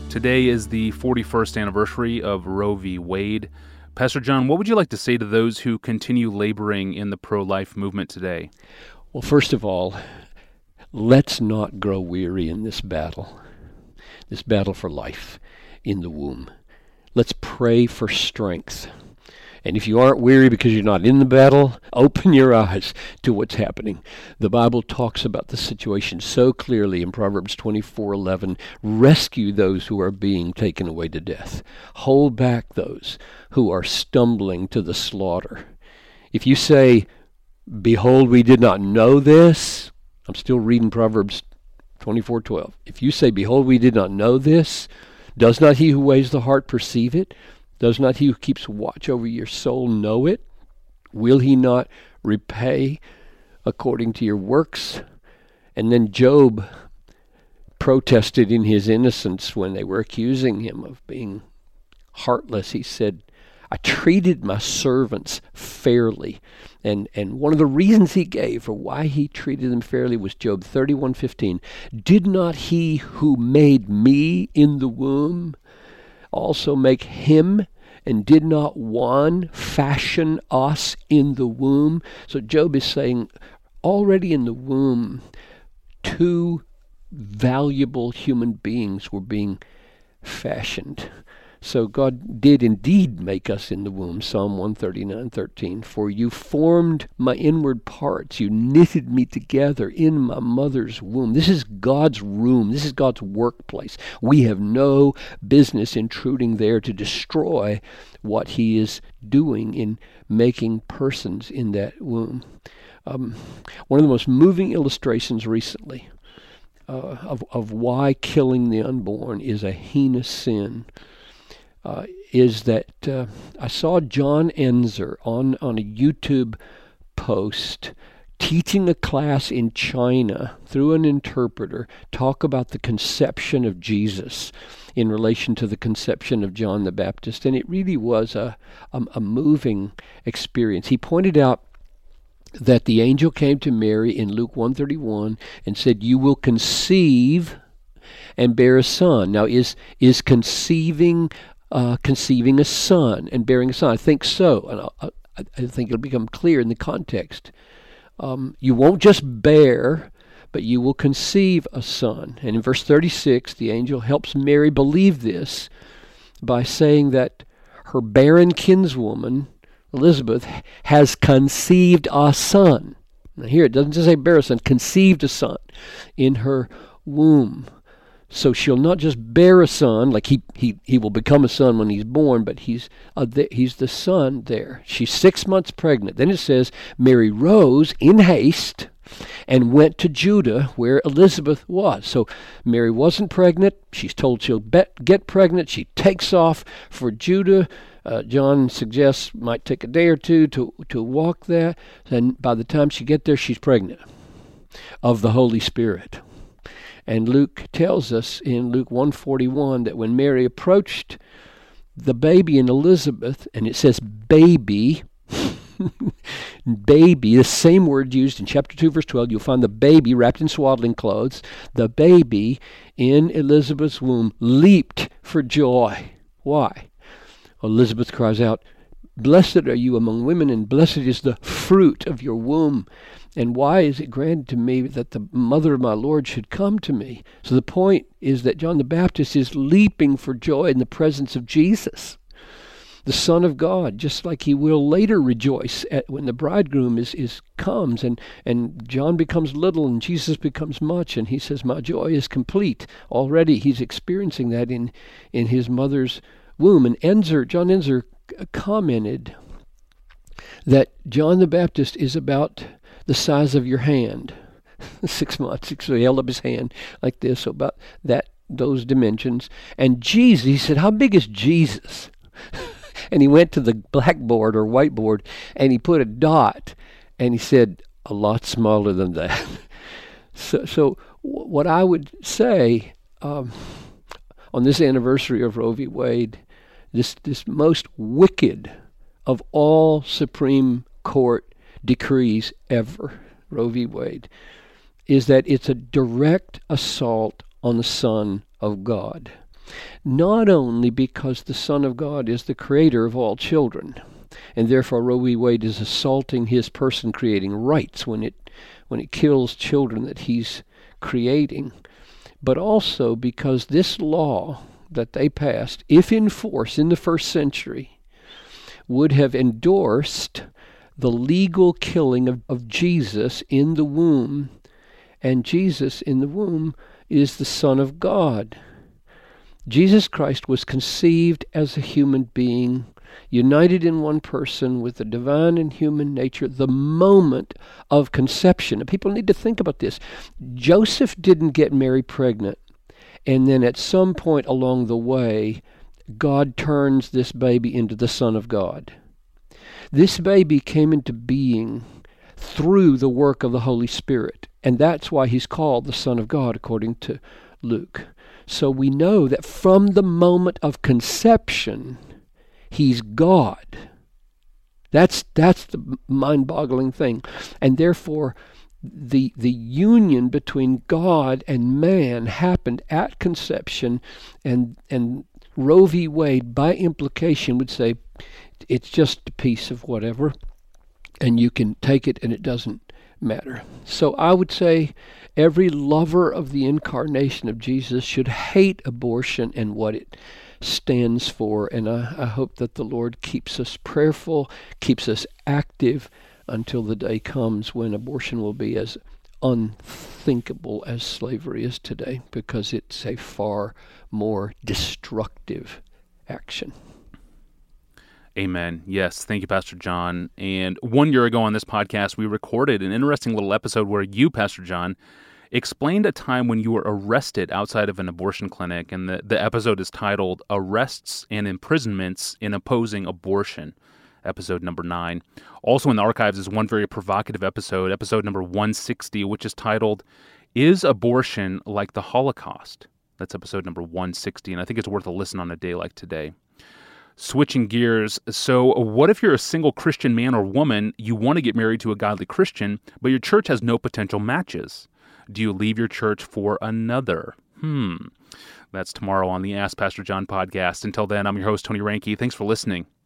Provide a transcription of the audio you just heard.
Today is the 41st anniversary of Roe v. Wade. Pastor John, what would you like to say to those who continue laboring in the pro-life movement today? Well, first of all, let's not grow weary in this battle for life in the womb. Let's pray for strength. And if you aren't weary because you're not in the battle, open your eyes to what's happening. The Bible talks about the situation so clearly in Proverbs 24:11. Rescue those who are being taken away to death. Hold back those who are stumbling to the slaughter. If you say, behold, we did not know this, I'm still reading Proverbs 24:12. If you say, behold, we did not know this, does not he who weighs the heart perceive it? Does not he who keeps watch over your soul know it? Will he not repay according to your works? And then Job protested in his innocence when they were accusing him of being heartless. He said, I treated my servants fairly. And one of the reasons he gave for why he treated them fairly was Job 31:15. Did not he who made me in the womb also make him, and did not one fashion us in the womb? So Job is saying, already in the womb, two valuable human beings were being fashioned. So God did indeed make us in the womb. Psalm 139:13. For you formed my inward parts. You knitted me together in my mother's womb. This is God's room. This is God's workplace. We have no business intruding there to destroy what he is doing in making persons in that womb. One of the most moving illustrations recently of why killing the unborn is a heinous sin is that I saw John Enzer on a YouTube post teaching a class in China through an interpreter talk about the conception of Jesus in relation to the conception of John the Baptist. And it really was a moving experience. He pointed out that the angel came to Mary in Luke 1:31 and said, you will conceive and bear a son. Now, is conceiving a son and bearing a son? I think so. And I think it'll become clear in the context. You won't just bear, but you will conceive a son. And in verse 36, the angel helps Mary believe this by saying that her barren kinswoman, Elizabeth, has conceived a son. Now here it doesn't just say bear a son, conceived a son in her womb. So she'll not just bear a son, like he will become a son when he's born, but he's the son there. She's 6 months pregnant. Then it says, Mary rose in haste and went to Judah where Elizabeth was. So Mary wasn't pregnant. She's told she'll get pregnant. She takes off for Judah. John suggests might take a day or two to walk there. And by the time she gets there, she's pregnant of the Holy Spirit. And Luke tells us in Luke 1:41 that when Mary approached the baby in Elizabeth, and it says baby, baby, the same word used in chapter 2, verse 12, you'll find the baby wrapped in swaddling clothes. The baby in Elizabeth's womb leaped for joy. Why? Elizabeth cries out, blessed are you among women, and blessed is the fruit of your womb. And why is it granted to me that the mother of my Lord should come to me? So the point is that John the Baptist is leaping for joy in the presence of Jesus, the Son of God, just like he will later rejoice when the bridegroom comes and John becomes little and Jesus becomes much, and he says, my joy is complete. Already he's experiencing that in his mother's womb. And John Enzer commented that John the Baptist is about the size of your hand. 6 months. So he held up his hand like this, so about those dimensions. And Jesus, he said, how big is Jesus? And he went to the blackboard or whiteboard and he put a dot and he said, a lot smaller than that. So what I would say on this anniversary of Roe v. Wade, this most wicked of all Supreme Court decrees ever, Roe v. Wade, is that it's a direct assault on the Son of God. not only because the Son of God is the creator of all children, and therefore Roe v. Wade is assaulting his person-creating rights when it kills children that he's creating, but also because this law that they passed, if in force in the first century, would have endorsed the legal killing of Jesus in the womb, and Jesus in the womb is the Son of God. Jesus Christ was conceived as a human being, united in one person with the divine and human nature, the moment of conception. And people need to think about this. Joseph didn't get Mary pregnant, and then at some point along the way, God turns this baby into the Son of God. This baby came into being through the work of the Holy Spirit, and that's why he's called the Son of God, according to Luke. So we know that from the moment of conception, he's God. That's the mind-boggling thing. And therefore, the union between God and man happened at conception, and Roe v. Wade, by implication, would say it's just a piece of whatever, and you can take it and it doesn't matter. So I would say every lover of the incarnation of Jesus should hate abortion and what it stands for, and I hope that the Lord keeps us prayerful, keeps us active until the day comes when abortion will be as unthinkable as slavery is today, because it's a far more destructive action. Amen. Yes. Thank you, Pastor John. And 1 year ago on this podcast, we recorded an interesting little episode where you, Pastor John, explained a time when you were arrested outside of an abortion clinic. And the episode is titled Arrests and Imprisonments in Opposing Abortion, episode number 9. Also in the archives is one very provocative episode, episode number 160, which is titled, Is Abortion Like the Holocaust? That's episode number 160, and I think it's worth a listen on a day like today. Switching gears, so what if you're a single Christian man or woman, you want to get married to a godly Christian, but your church has no potential matches? Do you leave your church for another? That's tomorrow on the Ask Pastor John podcast. Until then, I'm your host, Tony Reinke. Thanks for listening.